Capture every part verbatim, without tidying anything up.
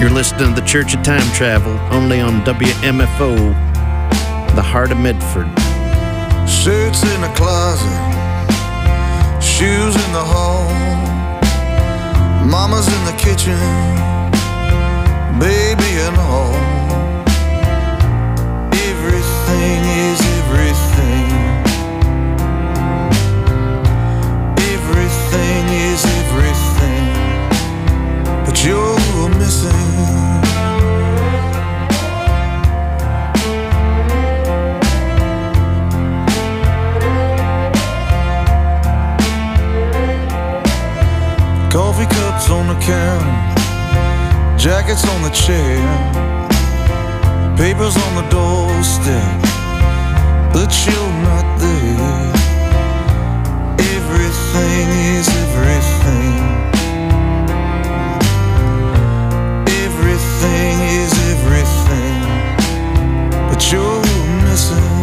Listening to the Church of Time Travel, only on W M F O, the heart of Medford. Shirts in the closet, shoes in the hall, mama's in the kitchen, baby and all. Everything is everything. Everything is everything, but you're missing. Coffee cups on the counter, jackets on the chair, papers on the doorstep, but you're not there. Everything is everything. Everything is everything, but you're missing.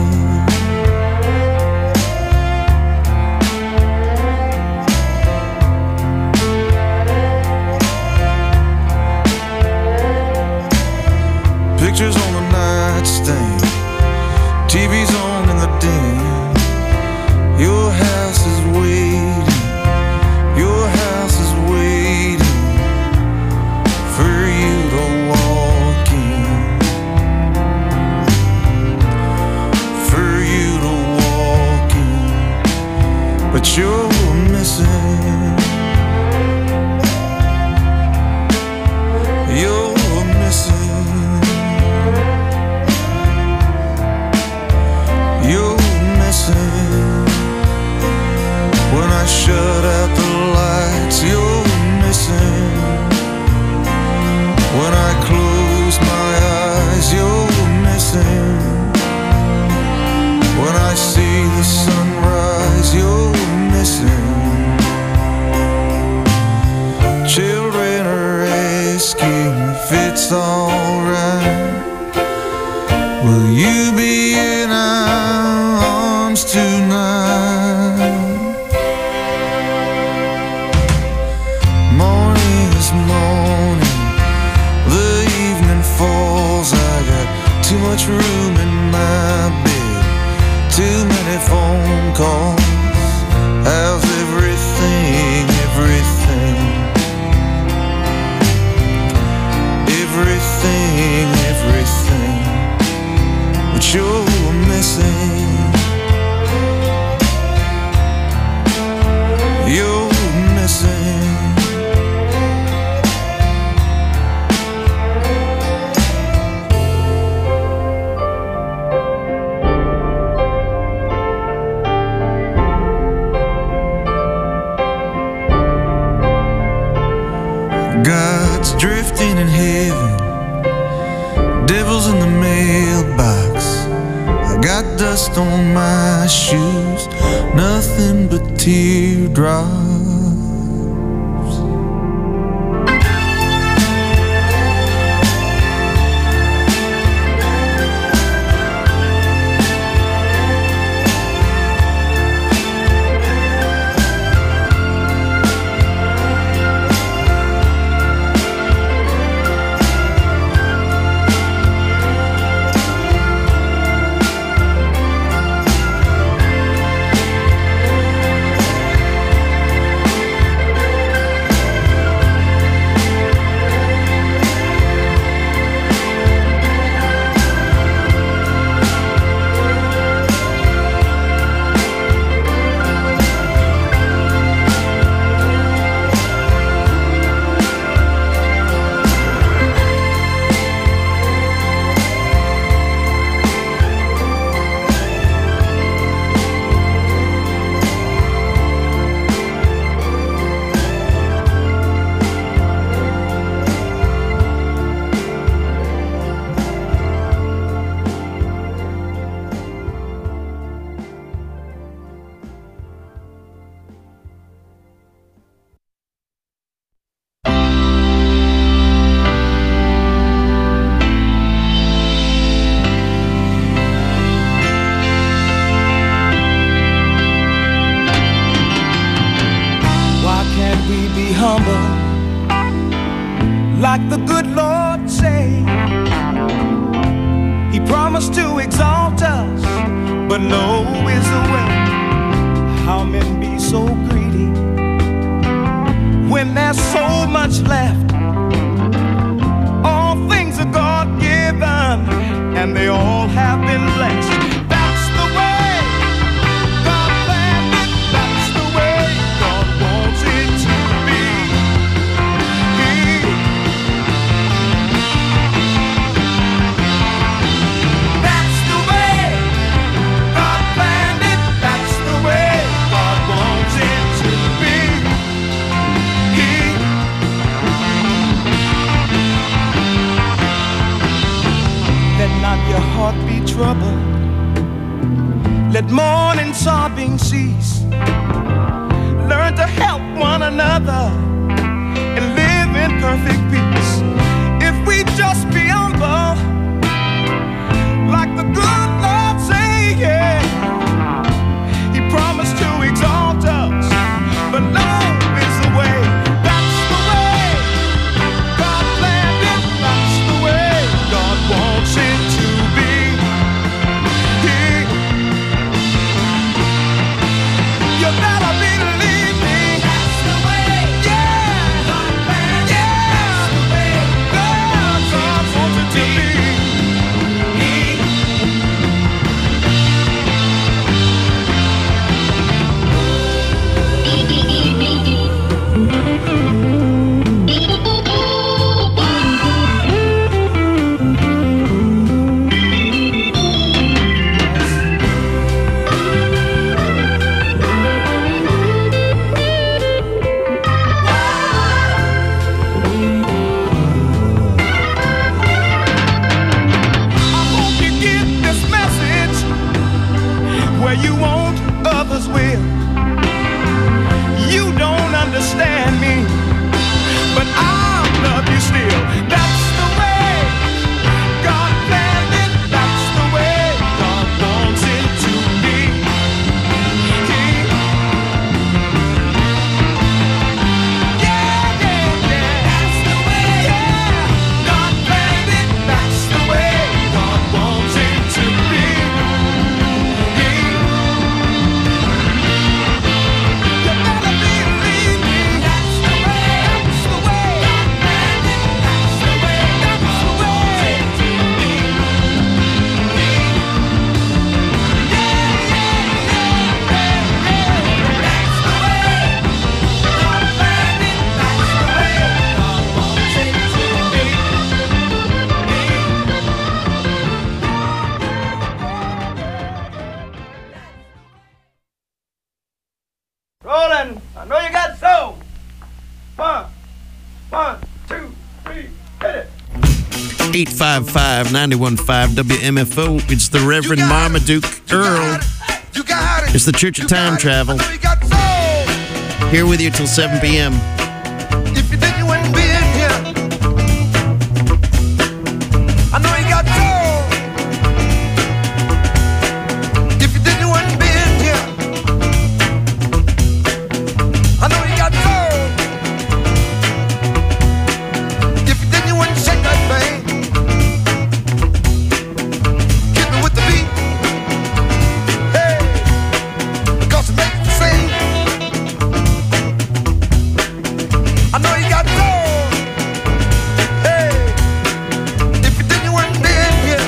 Pictures on the nightstand, T V's on in the den. Your house is waiting, your house is waiting for you to walk in, for you to walk in, but you're missing. You're missing. You're missing. When I shut out the lights, you're missing. When I close my eyes, you're missing. When I see the sunrise, you're missing. Children are asking if it's alright. Will you be in our arms tonight? Morning is morning, the evening falls. I got too much room in my bed, too many phone calls. How's everything, everything? Everything, everything, but you're missing. You're missing. God's drifting in heaven, devil's in the mailbox. I got dust on my shoes, nothing but teardrops. Like the good Lord know is the way how men be so greedy when there's so much left. All things are God-given and they all have been blessed. That's the way God planned it. That's the way God wants it to be. That's the way God planned it. That's the way God wants it to be. Let not your heart be troubled. Let mourning, sobbing cease. Learn to help one another and live in perfect peace. If we just be humble, like the good Lord say, yeah, He promised to exalt us, but love is the way. That's the way God planned it. That's the way God wants it to be. You better believe me. That's the way. Yeah. God planned it. Yeah. That's the way God, God wants it to be. You won't, others will. You don't understand me, but I'll love you still. That's the way God planned it. That's the way God wants it to be. Yeah, yeah, yeah. That's the way. Yeah, God planned it. That's the way God wants it to be. Rolling, I know you got soul. One, one, two, three, hit it. eight five five, nine one five W M F O. It's the Reverend Marmaduke Earl. You got it. It's the Church of Time Travel. I know you got soul. Here with you till seven p.m. If you did, you wouldn't be in here. I know you got soul. If you did, you wouldn't be in here. I know you got soul. If you did, you wouldn't shake that thing. Hit me with the beat. Hey, because it makes me sing. I know you got soul. Hey, if you did, you wouldn't be in here.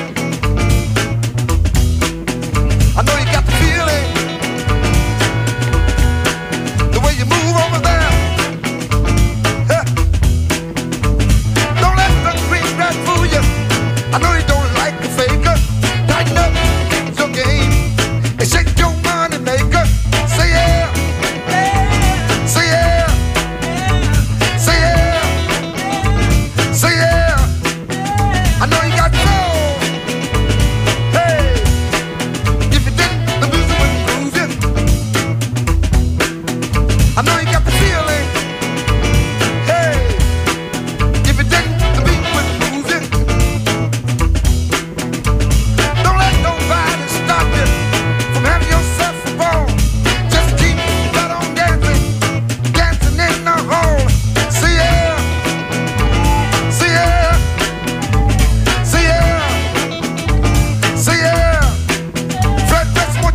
I know you got the feeling, the way you move over there. Huh. Don't let the green grass fool you. I know you don't like the faker. Tighten up your game and shake your money maker. Say yeah, say yeah. Say yeah, say yeah. I know you got soul. Hey, if you didn't, the music wouldn't move you. I know you got the feeling. Hey, if you didn't, the beat wouldn't move you. Don't let nobody stop you from having yourself a ball. Just keep right on dancing, dancing in the hall. Say yeah, say yeah, say yeah, say yeah. Fred, that's what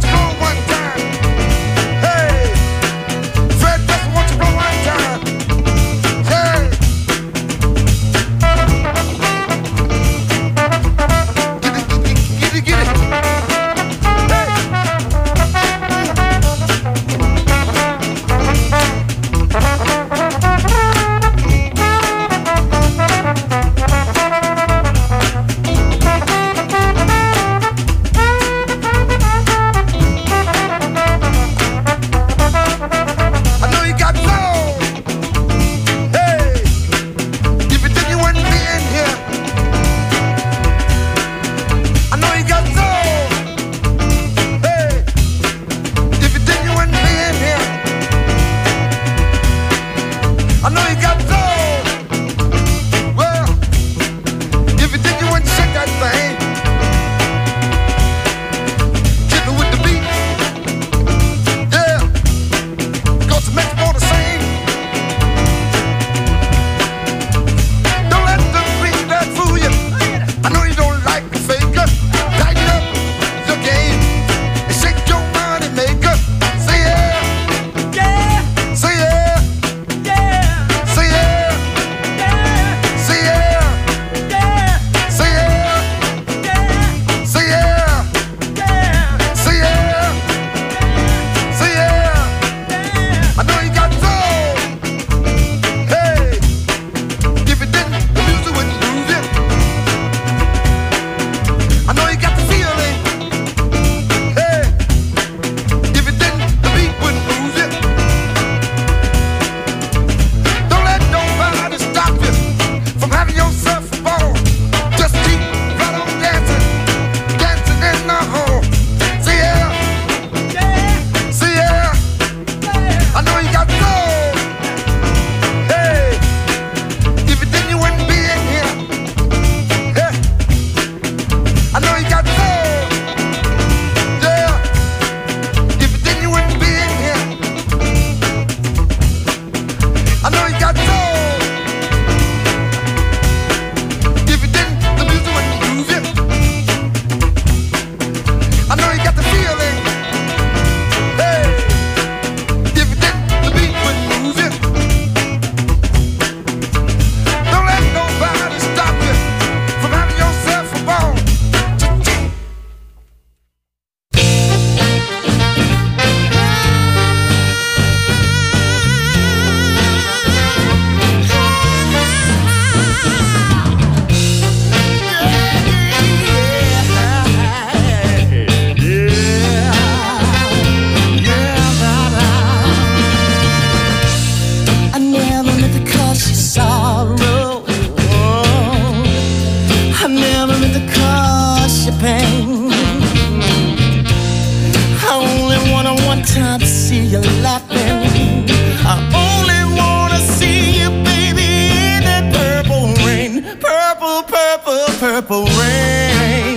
laughing. I only wanna see you, baby, in that purple rain. Purple, purple, purple rain.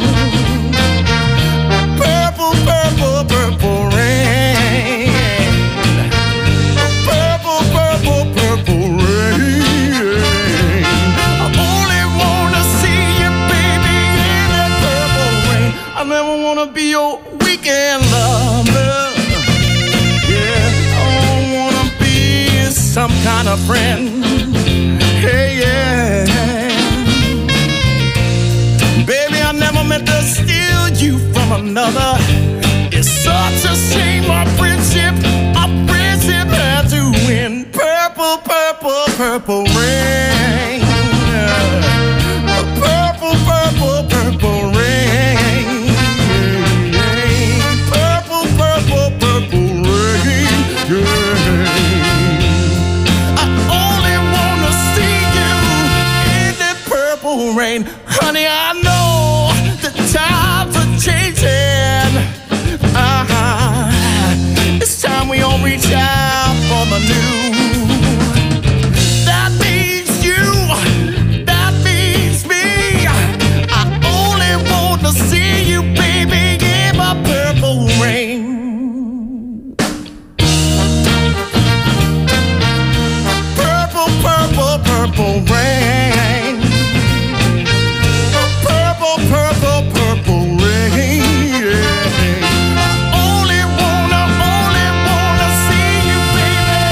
Purple, purple, purple rain. Purple, purple, purple rain. I only wanna see you, baby, in that purple rain. I never wanna be your weekend lover. Yeah, I don't wanna be some kind of friend. Hey, yeah. Baby, I never meant to steal you from another. It's such a shame our friendship, our friendship had to win. Purple, purple, purple rain. Purple, purple, purple rain. Purple, purple, purple rain. I only wanna see you in that purple rain. Honey, I know the times are changing. Uh-huh. It's time we all reach out for the new. That means you, that means me. I only want to see you, baby, in my purple rain. Purple, purple, purple rain. Purple, purple, purple rain. Only wanna, only wanna see you, baby.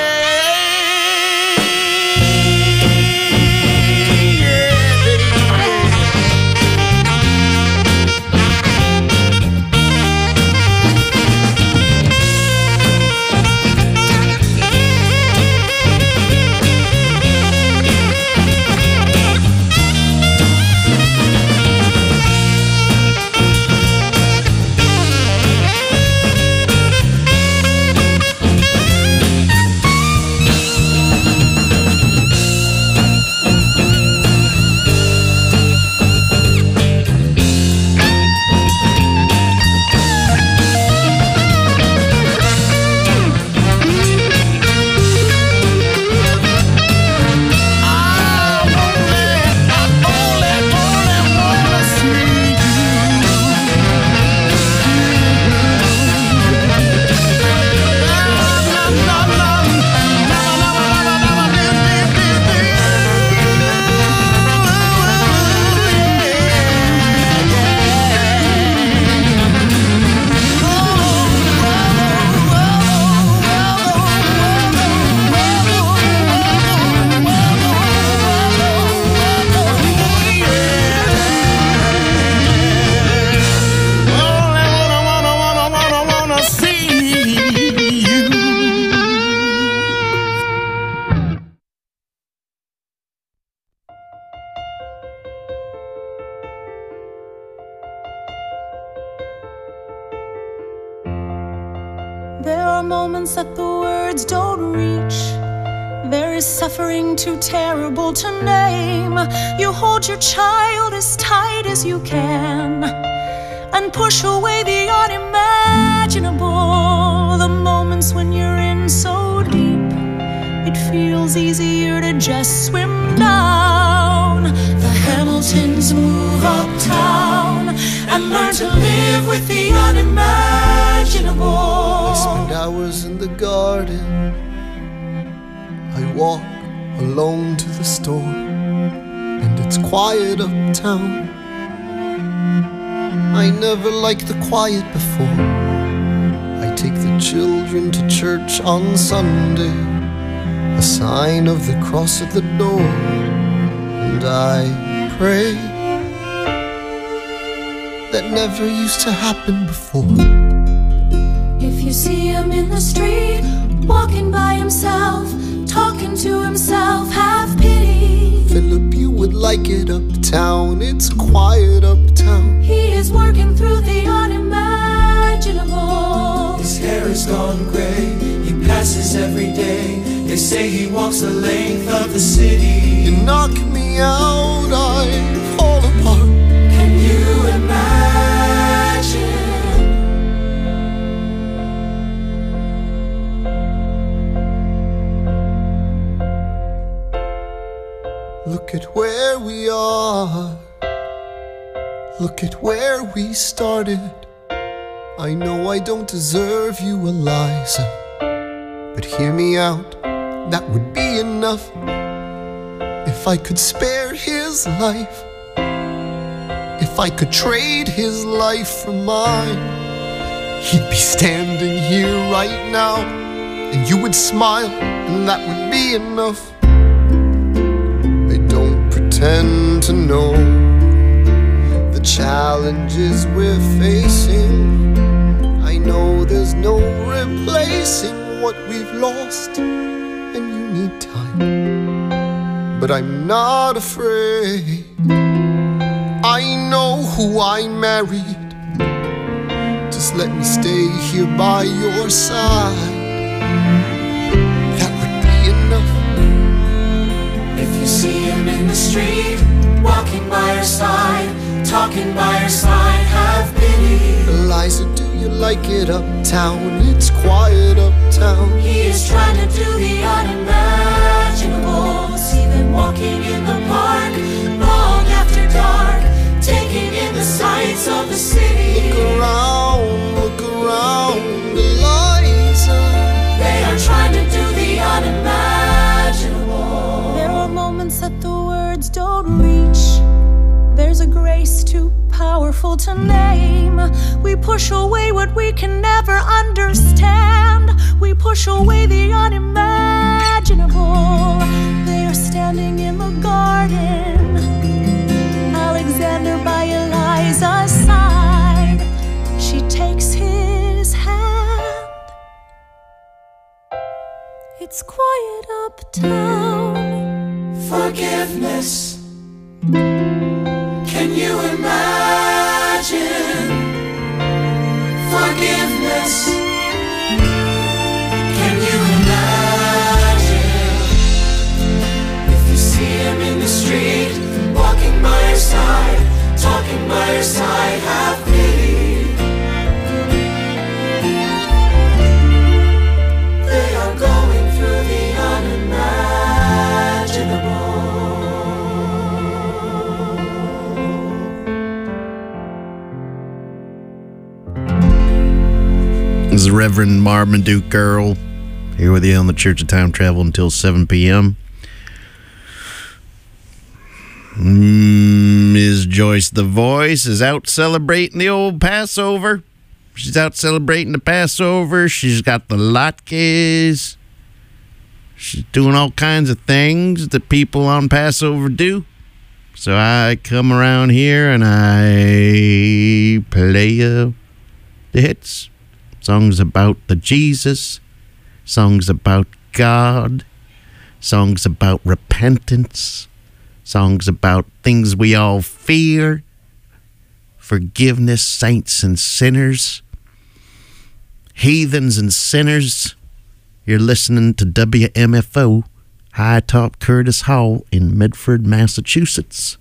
There are moments that the words don't reach. There is suffering too terrible to name. You hold your child as tight as you can and push away the unimaginable. The moments when you're in so deep, it feels easier to just swim down. The Hamiltons move uptown and learn to live with the unimaginable. I spend hours in the garden. I walk alone to the store, and it's quiet uptown. I never liked the quiet before. I take the children to church on Sunday, a sign of the cross at the door, and I pray. That never used to happen before. If you see him in the street, walking by himself, talking to himself, have pity. Philip, you would like it uptown. It's quiet uptown. He is working through the unimaginable. His hair is gone gray. He passes every day. They say he walks the length of the city. You knock me out, I fall apart. Can you imagine? Look at where we are. Look at where we started. I know I don't deserve you, Eliza, but hear me out, that would be enough. If I could spare his life, if I could trade his life for mine, he'd be standing here right now, and you would smile, and that would be enough. I don't pretend to know the challenges we're facing. I know there's no replacing what we've lost, and you need time, but I'm not afraid. I know who I married. Just let me stay here by your side. That would be enough. If you see him in the street, walking by your side, talking by your side, have pity. Eliza, do you like it uptown? It's quiet uptown. He is trying to do the unimaginable. See them walking in the park, long after dark, taking in the sights of the city. Look around, look around, Eliza. They are trying to do the unimaginable. There are moments that the words don't reach. There's a grace too powerful to name. We push away what we can never understand. We push away the unimaginable. They are standing in the garden, Alexander by Eliza's side. She takes his hand. It's quiet uptown. Forgiveness. Can you imagine? Forgiveness. Can you imagine? If you see him in the street, walking by your side, talking by your side, have pity. They are going through the unimaginable. This is Reverend Marmaduke Earl here with you on the Church of Time Travel until seven p.m. Miz Joyce the Voice is out celebrating the old Passover. She's out celebrating the Passover. She's got the latkes. She's doing all kinds of things that people on Passover do. So I come around here and I play uh, the hits. Songs about the Jesus, songs about God, songs about repentance, songs about things we all fear, forgiveness, saints and sinners, heathens and sinners. You're listening to W M F O, High Top Curtis Hall in Medford, Massachusetts.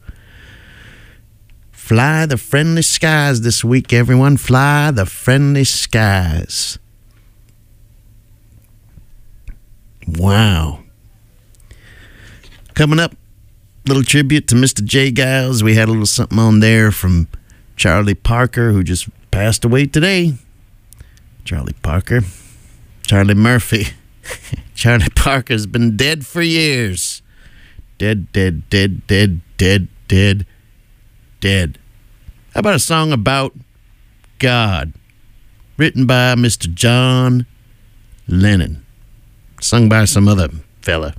Fly the friendly skies this week, everyone. Fly the friendly skies. Wow. Coming up, little tribute to Mister J. Giles. We had a little something on there from Charlie Parker, who just passed away today. Charlie Parker. Charlie Murphy. Charlie Parker's been dead for years. Dead, dead, dead, dead, dead, dead. Dead. How about a song about God, written by Mister John Lennon, sung by some other fella.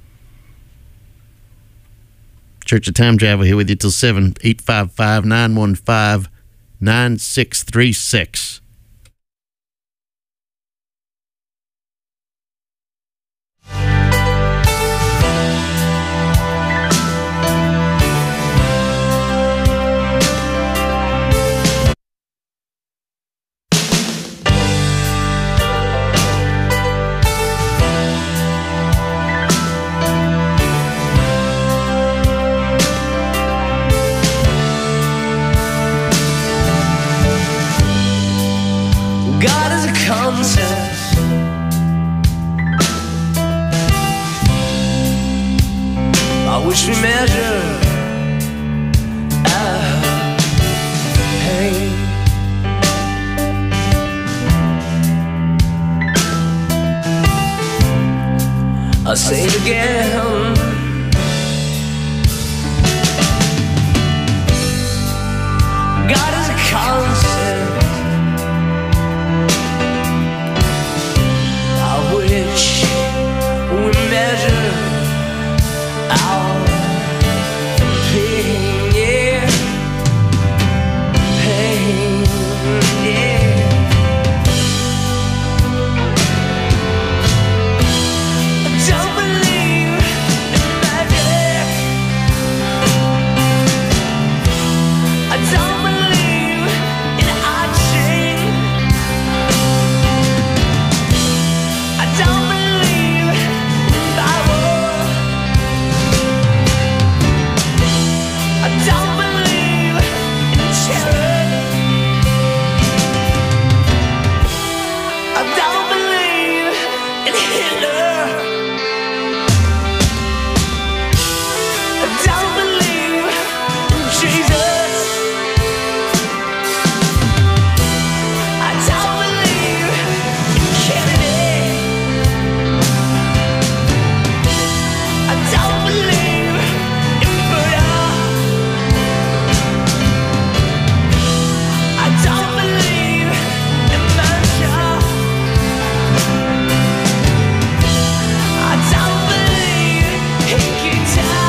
Church of Time Travel here with you till seven, eight five five, nine one five, nine six three six. which we measure our pain. I'll say it again. God is a concept by which we measure our pain, yeah, pain, yeah. I don't believe in magic. I don't believe in arching. I don't believe in Bible. I don't believe in charity. I don't believe in Hitler. I don't believe in Jesus. I don't believe in Kennedy. I don't believe in Buddha. I don't believe in Mancha. I don't believe in guitar.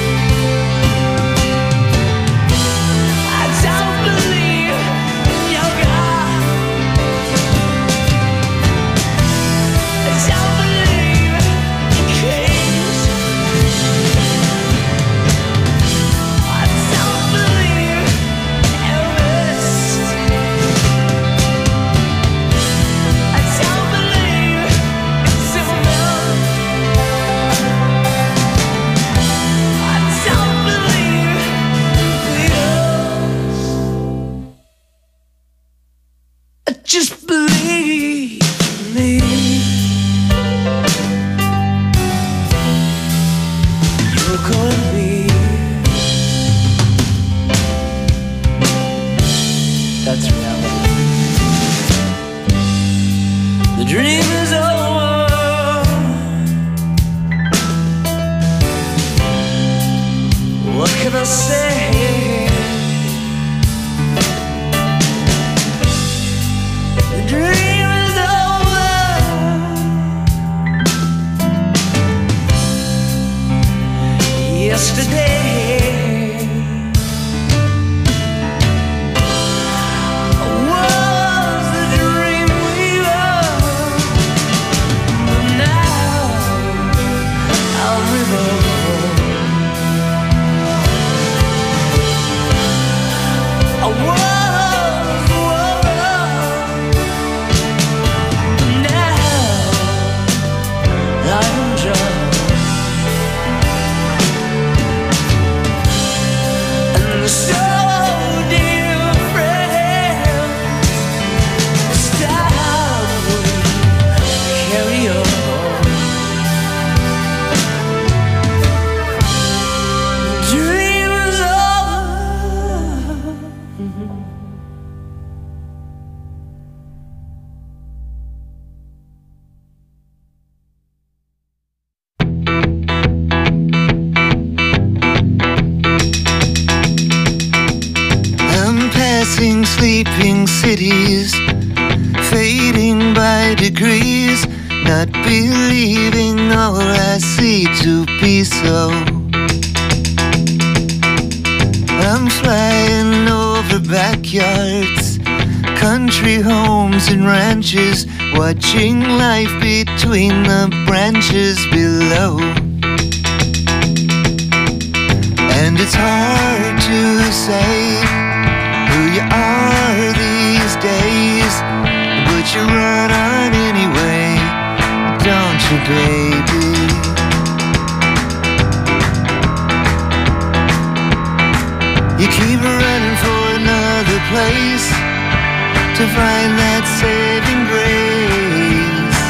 I don't believe in yoga. I don't believe in kings. I don't believe in Elvis. I don't believe in Superman. I don't believe in Leaders. I just believe me. You're gonna be. That's reality. The dream is over. What can I say? The dream is over. Yesterday was the dream weaver, but now I'll remember. I was the woman, now I'm just. And so dear friend, this time we'll carry on. The dream is over. I'm passing sleeping cities, fading by degrees, not believing all I see to be so. I'm flying over backyards, country homes and ranches, watching life between the branches below. And it's hard to say who you are these days, but you run on anyway, don't you, baby? You keep running for another place to find that saving grace.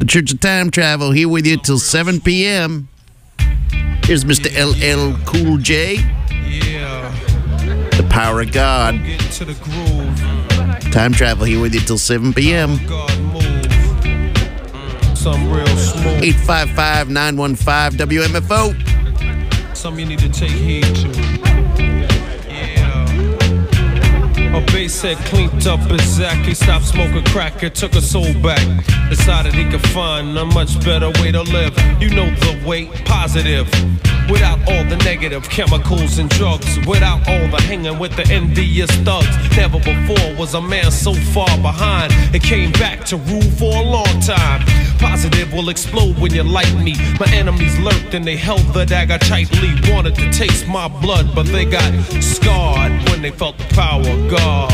The Church of Time Travel here with you till seven p.m. Here's Mister L L Cool J. Yeah. The Power of God. Get into the groove. Time Travel here with you till seven p.m. God move. Some real smooth. eight five five, nine one five, W M F O. Some you need to take heed to. Yeah. A bass head cleaned up as Zach. He stopped smoking crack. It took a soul back. Decided he could find a much better way to live. You know the way, positive. Without all the negative chemicals and drugs. Without all the hanging with the envious thugs. Never before was a man so far behind. It came back to rule for a long time. Positive will explode when you light me. My enemies lurked and they held the dagger tightly. Wanted to taste my blood, but they got scarred when they felt the power of God.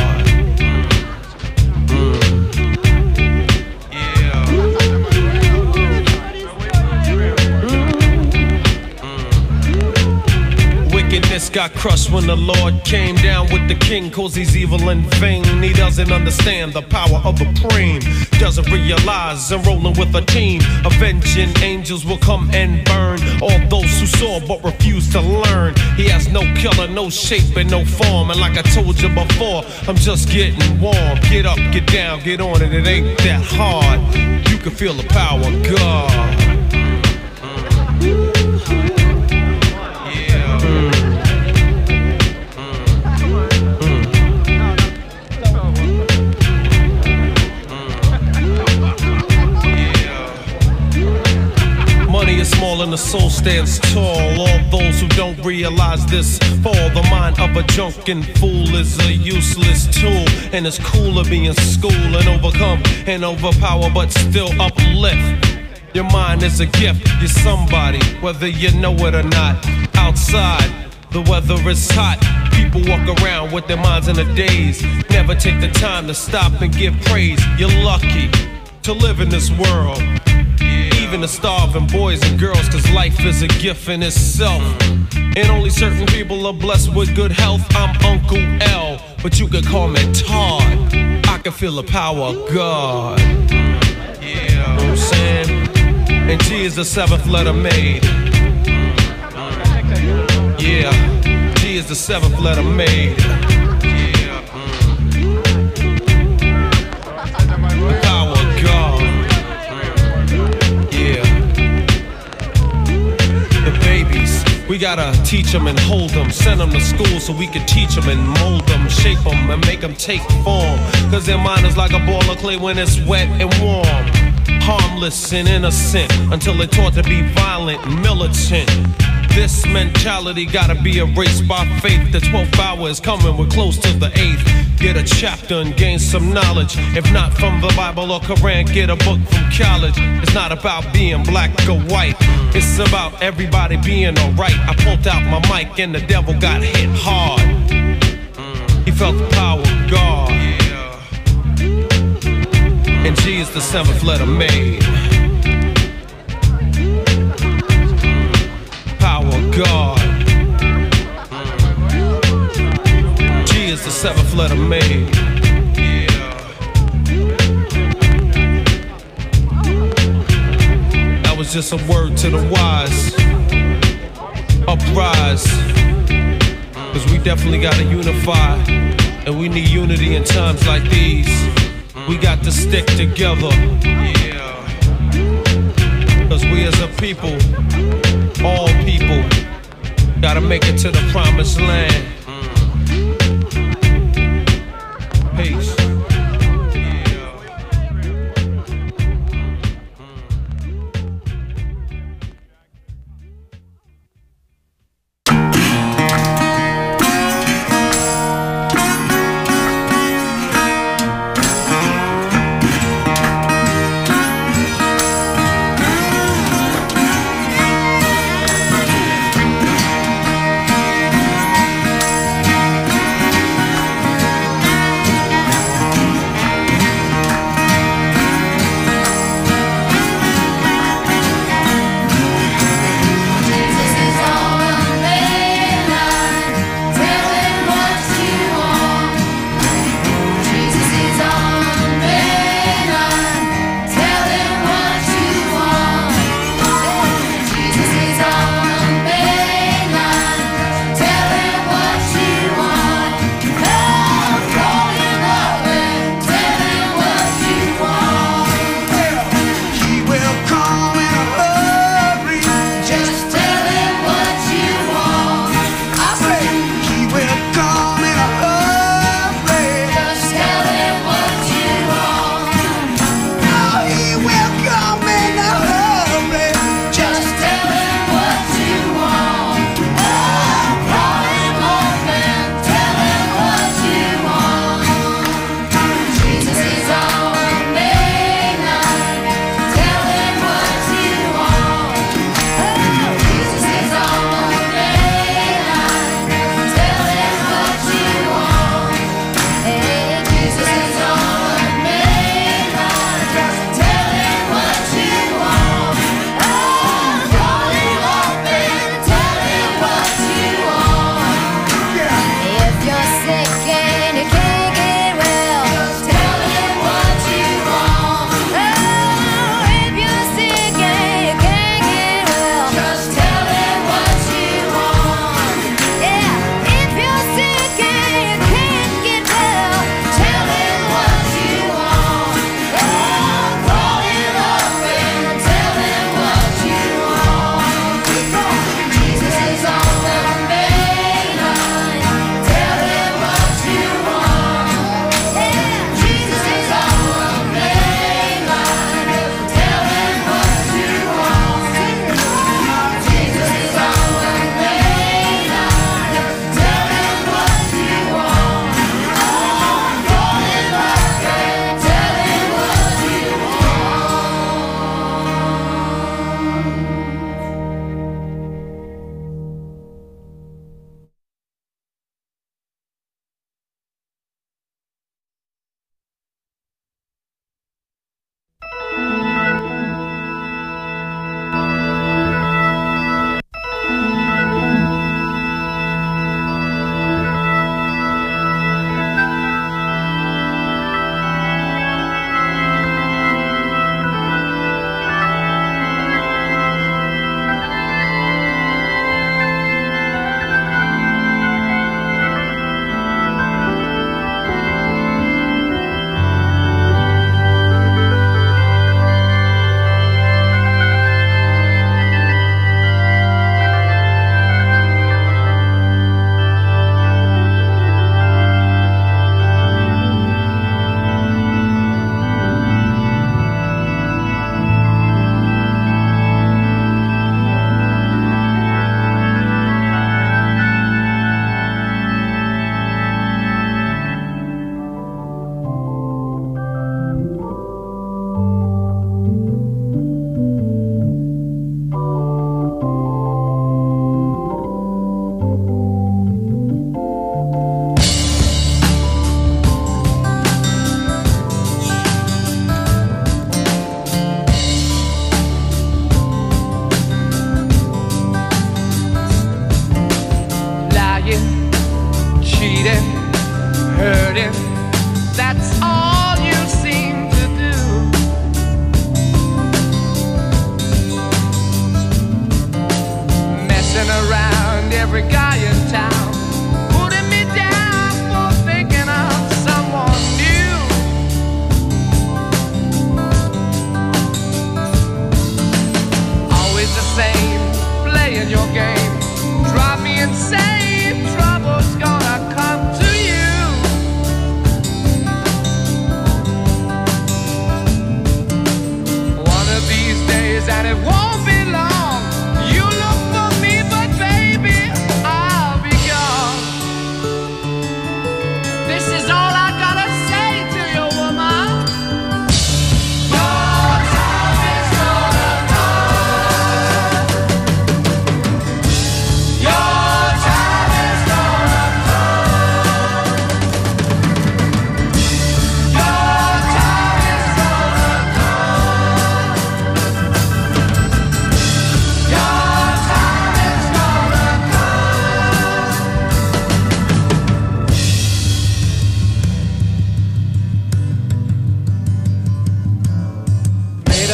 Mm. Wickedness got crushed when the Lord came down with the king, cause he's evil in vain. He doesn't understand the power of the brain. Doesn't realize I'm rolling with a team. Avenging angels will come and burn all those who saw but refused to learn. He has no color, no shape, and no form. And like I told you before, I'm just getting warm. Get up, get down, get on it, it ain't that hard. You can feel the power of God. Money is small and the soul stands tall. All those who don't realize this fall. The mind of a drunken fool is a useless tool. And it's cooler being school and overcome and overpower, but still uplift. Your mind is a gift, you're somebody, whether you know it or not. Outside, the weather is hot. People walk around with their minds in a daze. Never take the time to stop and give praise. You're lucky to live in this world. Even the starving boys and girls, cause life is a gift in itself. And only certain people are blessed with good health. I'm Uncle L, but you could call me Todd. I can feel the power of God. Yeah, know what I'm saying? And G is the seventh letter made. Yeah, G is the seventh letter made. Yeah, the power of God. We gotta teach them and hold them. Send them to school so we can teach them and mold them. Shape them and make them take form. Cause their mind is like a ball of clay when it's wet and warm. Harmless and innocent until they're taught to be violent and militant. This mentality gotta be erased by faith. The twelfth hour is coming, we're close to the eighth. Get a chapter and gain some knowledge. If not from the Bible or Quran, get a book from college. It's not about being black or white. It's about everybody being alright. I pulled out my mic and the devil got hit hard. He felt the power of God. And G is the seventh letter made. Power of God. G is the seventh letter made. That was just a word to the wise. Uprise. Cause we definitely gotta unify. And we need unity in times like these. We got to stick together. Cause we as a people, all people, gotta make it to the promised land. Peace.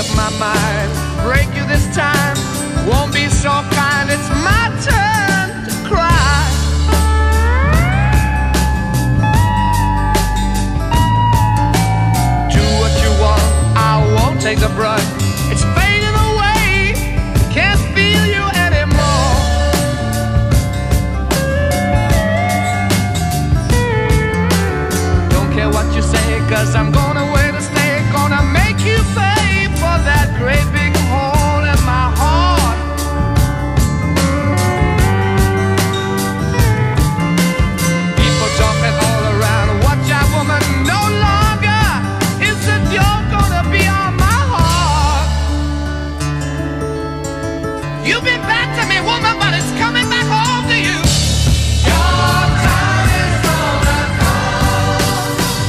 up my mind. Break you this time, won't be so kind. It's my turn to cry. Do what you want, I won't take the brunt. It's fading away, can't feel you anymore. Don't care what you say, cause I'm going away to stay. Gonna make you pay for that great big hole in my heart. People talking all around, watch out woman, no longer is the joke gonna be on my heart. You've been bad to me woman, but it's coming back home to you. Your time is gonna come.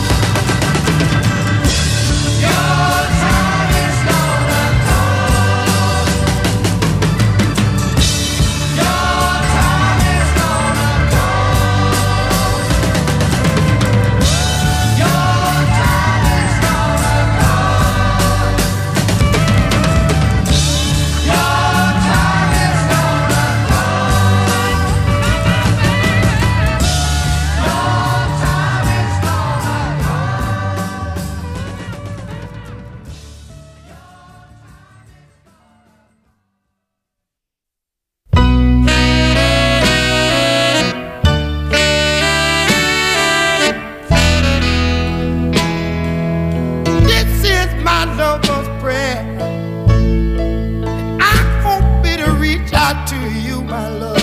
Your time is gonna come. Your time is gonna come. Your time is gonna come. Your time is gonna come. Your time is This is my lover's prayer. I hope it'll reach out to you, my love.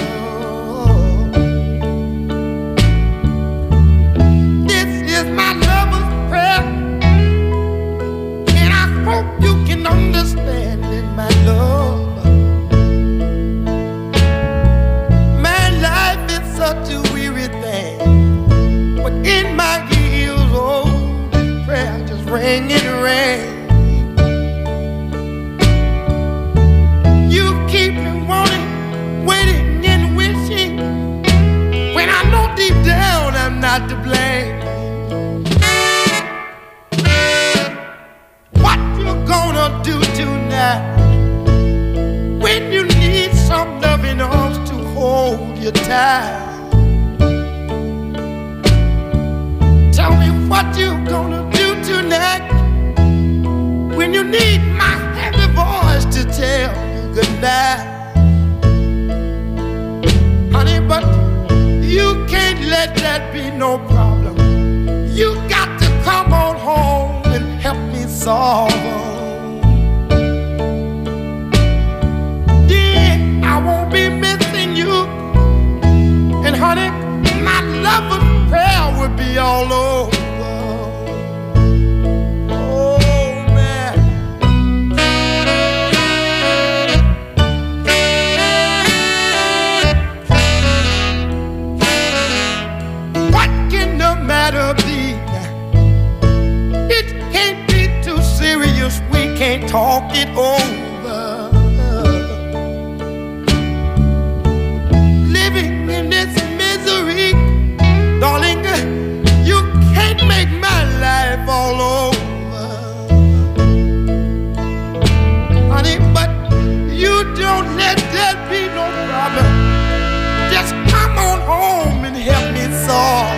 This is my lover's prayer, and I hope you can understand it, my love. My life is such a weary thing, but in my ears, oh, prayer just ring and ring. You keep me wanting, waiting and wishing, when I know deep down I'm not to blame. What you gonna do tonight when you need some loving arms to hold you tight? Tell me what you gonna do tonight when you need my heavy voice to tell you goodnight. Honey, but you can't let that be no problem. You got to come on home and help me solve 'em. Yeah, I won't be missing you. And honey, my lover's prayer would be all over. Oh man. What can the matter be? It can't be too serious. We can't talk it over. Living in this misery, darling, you can't make my life all over. Honey, but you don't let that be no problem. Just come on home and help me solve.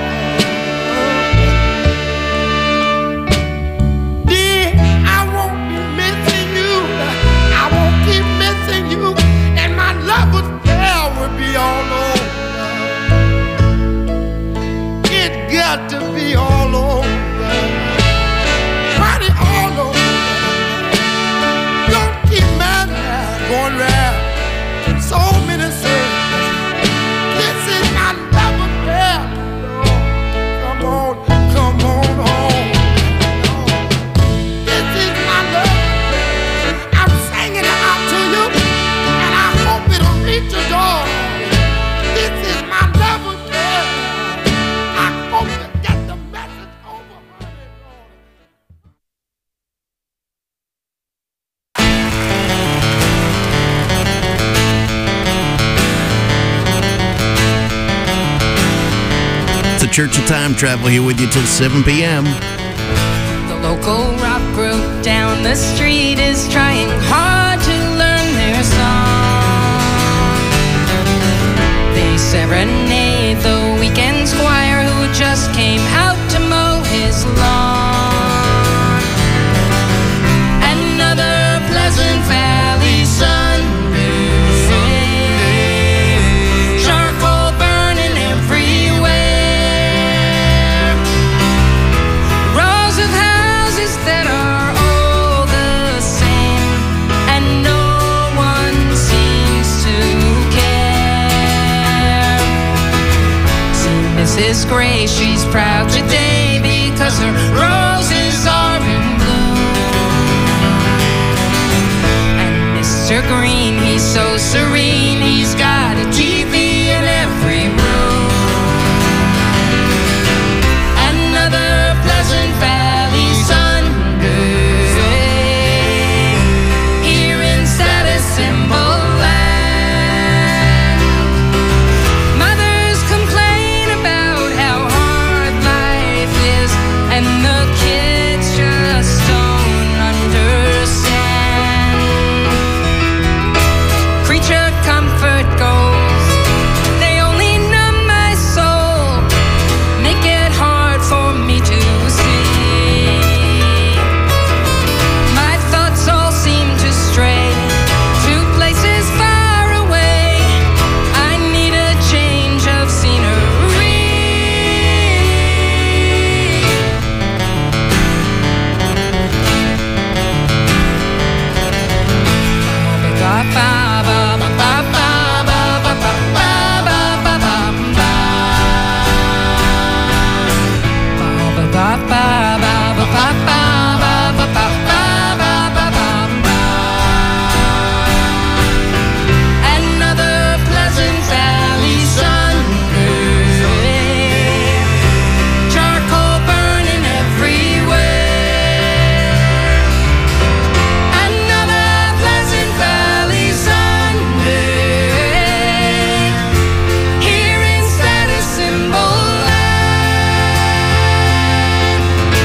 Dear, I won't be missing you. I won't keep missing you. And my lover's prayer will be all over. It got to be all over. Honey, all over. Don't keep my mind going round so many circles. This is my lover's prayer. Come on, come on home. This is my lover's prayer. I'm singing it out to you, and I hope it'll reach your door. This is my lover's prayer. I hope you get the message over, honey. It's the Church Time Travel here with you till seven p.m. The local rock group down the the street is trying hard to learn their song. They serenade the weekend squire who just came out to mow his lawn. Another Pleasant Valley Sunday, charcoal burning everywhere, rows of houses that are all the same, and no one seems to care. See Missus Gray, she's proud today because her roses are in bloom. And Mister Green, he's so serene, he's got a T V in every room. Another Pleasant Valley Sunday here in Status Symbol Land. Mothers complain about how hard life is, and the kids just don't understand. Creature comfort goals, they only numb my soul, make it hard for me to see. My thoughts all seem to stray to places far away. I need a change of scenery. Another Pleasant Valley Sunday, charcoal burning everywhere. Another Pleasant Valley Sunday here in Status Symbol Land.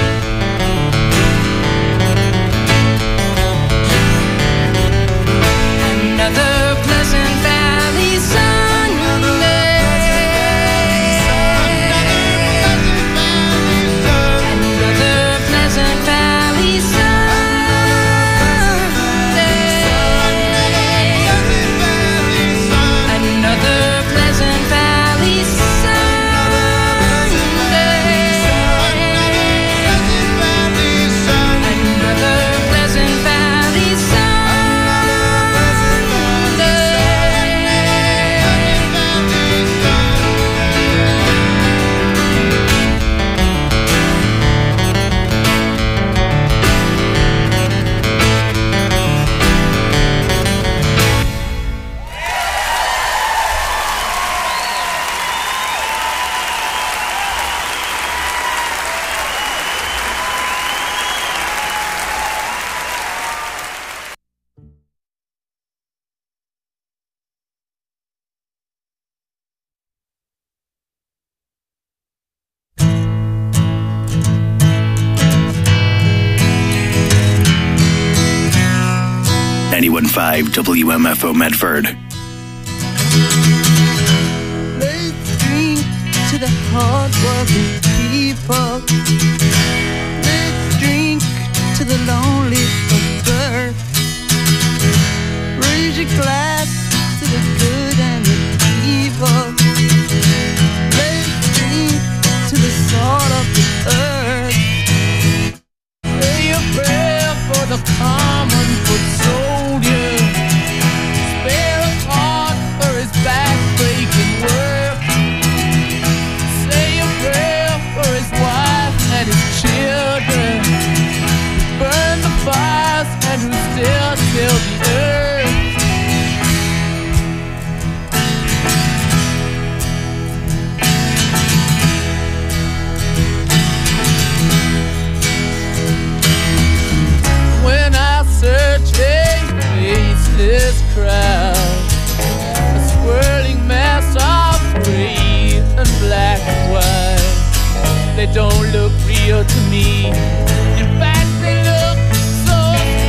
Another Pleasant Valley Sunday. Another Pleasant Valley Sunday. Another Pleasant Valley Sunday. Another Pleasant Valley ninety-one point five W M F O Medford. Let's drink to the hard-working people. Let's drink to the lonely of birth. Raise your glass to the good and the evil. Let's drink to the salt of the earth. Say a prayer for the common foot soldier. Spare a part for his back-breaking work. Say a prayer for his wife and his children. Burn the fires and who still till the earth. When I search a faceless crowd, a swirling mass of gray and black and white, they don't look real to me. In fact, they look so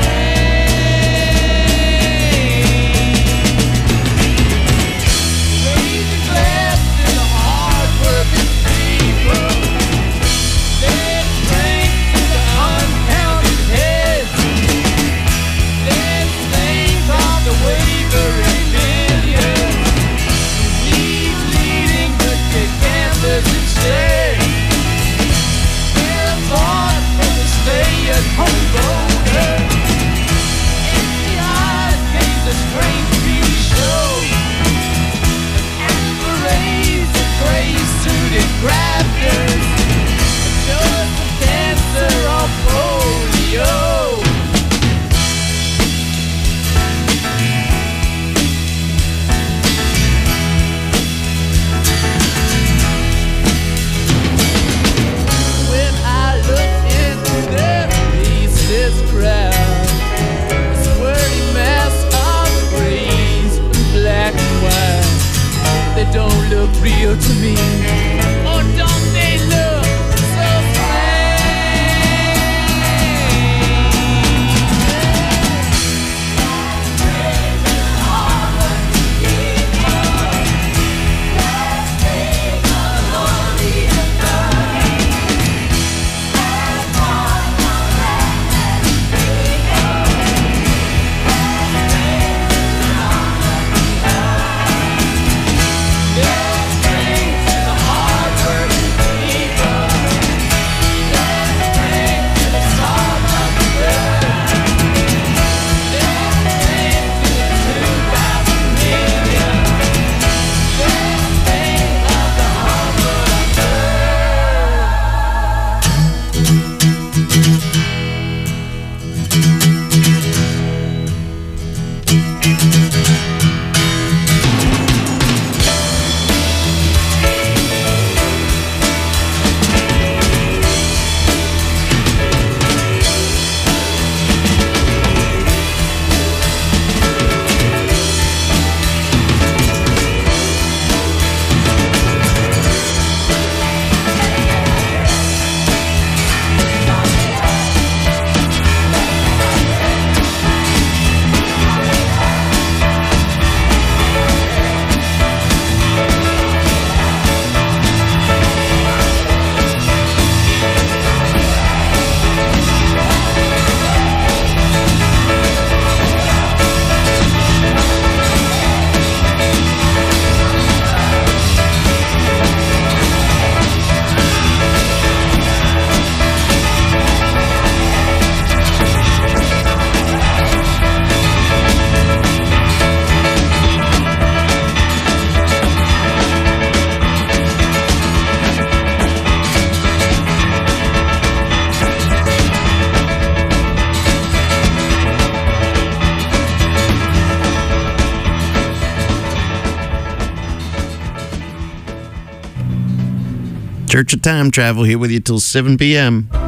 Church of Time Travel here with you till seven p.m.